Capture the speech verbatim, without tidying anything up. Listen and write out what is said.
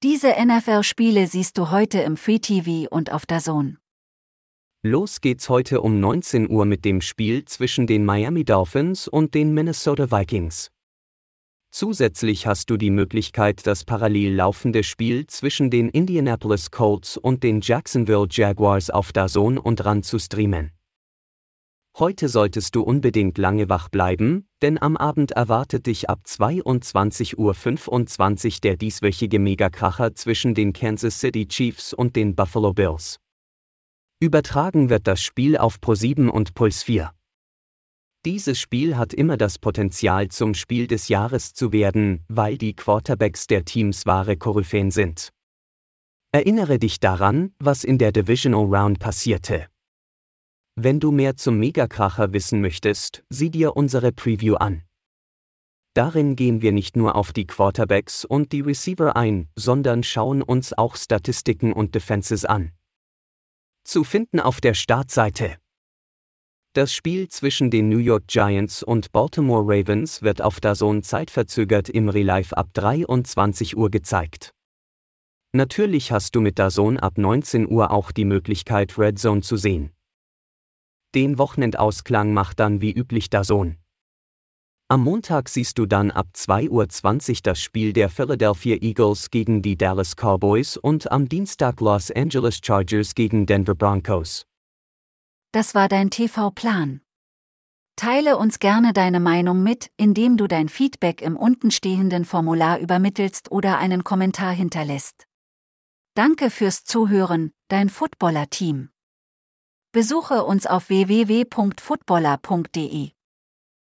Diese N F L-Spiele siehst du heute im Free T V und auf DAZN. Los geht's heute um neunzehn Uhr mit dem Spiel zwischen den Miami Dolphins und den Minnesota Vikings. Zusätzlich hast du die Möglichkeit, das parallel laufende Spiel zwischen den Indianapolis Colts und den Jacksonville Jaguars auf DAZN und R A N zu streamen. Heute solltest du unbedingt lange wach bleiben, denn am Abend erwartet dich ab zweiundzwanzig Uhr fünfundzwanzig der dieswöchige Megakracher zwischen den Kansas City Chiefs und den Buffalo Bills. Übertragen wird das Spiel auf ProSieben und Puls vier. Dieses Spiel hat immer das Potenzial, zum Spiel des Jahres zu werden, weil die Quarterbacks der Teams wahre Koryphäen sind. Erinnere dich daran, was in der Divisional Round passierte. Wenn du mehr zum Megakracher wissen möchtest, sieh dir unsere Preview an. Darin gehen wir nicht nur auf die Quarterbacks und die Receiver ein, sondern schauen uns auch Statistiken und Defenses an. Zu finden auf der Startseite. Das Spiel zwischen den New York Giants und Baltimore Ravens wird auf DAZN zeitverzögert im Relive ab dreiundzwanzig Uhr gezeigt. Natürlich hast du mit DAZN ab neunzehn Uhr auch die Möglichkeit, Red Zone zu sehen. Den Wochenendausklang macht dann wie üblich DAZN. Am Montag siehst du dann ab zwei Uhr zwanzig das Spiel der Philadelphia Eagles gegen die Dallas Cowboys und am Dienstag Los Angeles Chargers gegen Denver Broncos. Das war dein T V-Plan. Teile uns gerne deine Meinung mit, indem du dein Feedback im untenstehenden Formular übermittelst oder einen Kommentar hinterlässt. Danke fürs Zuhören, dein Footballer-Team. Besuche uns auf w w w punkt footballer punkt de.